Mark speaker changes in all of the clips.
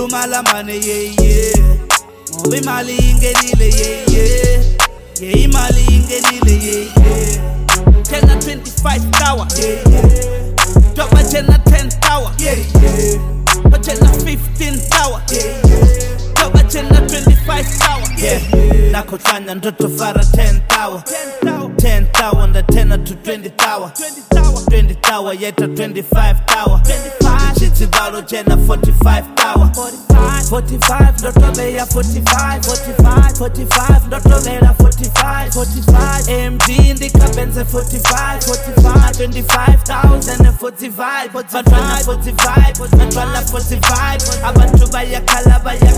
Speaker 1: uvukile umalamane ngoba imali ingenile imali ingenile tena 25 tower toba tena 10 tower tena 15 tower toba tena 25 tower nakho hlanya ndoto fara 10 tower 10 tower nda tena to 20 tower 20 tower yeta 25 tower chitsivalo tena 45 tower 45 ndoto beya 45 ndoto bela 45 AMG ndikabenze 45 25,000 and 45 batwala 45 abantu bayakhala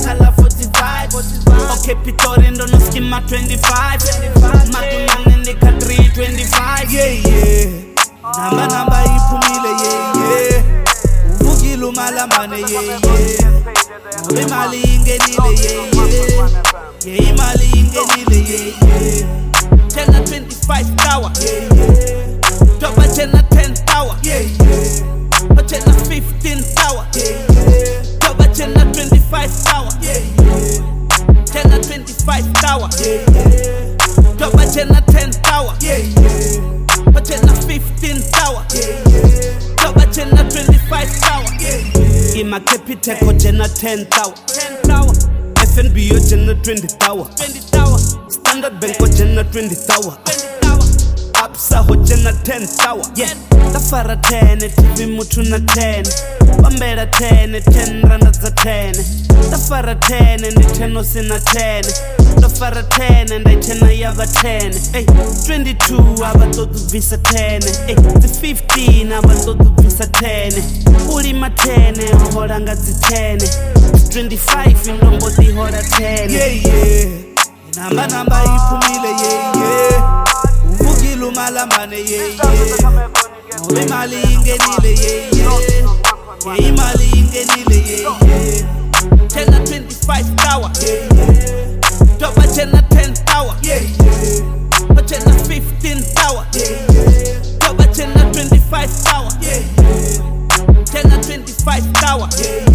Speaker 1: 45 okay Pitori ndono skima 25 madumane ndika 325 namba iphumile uvukile umalamane ngoba imali ingenile imali ingenile tena 25 tower toba tena 10 tower tena 15 tower toba tena 25 tower tena 25 tower toba tena 10 tower tena 15 tower toba tena 25 tower ima Capitec tena 10 tower FNB yo tena 20 tower Standard Bank yo tena 20 tower Absa ho tena 10 tower Tafara 10 TV mutu na 10 Bambela 10 randa za 10 Tafara 10 ndi teno sina 10 Tafara 10 ndi tena yava 10 22 abatodu visa 10 15 abatodu visa 10 Ulima 10 uhola nga zi 10 25 indombo di hola 10 namba iphumile uvukile umalamane ngoba imali ingenile imali ingenile tena 25 tower toba tena 10 tower tena 15 tower toba tena 25 tower tena 25 tower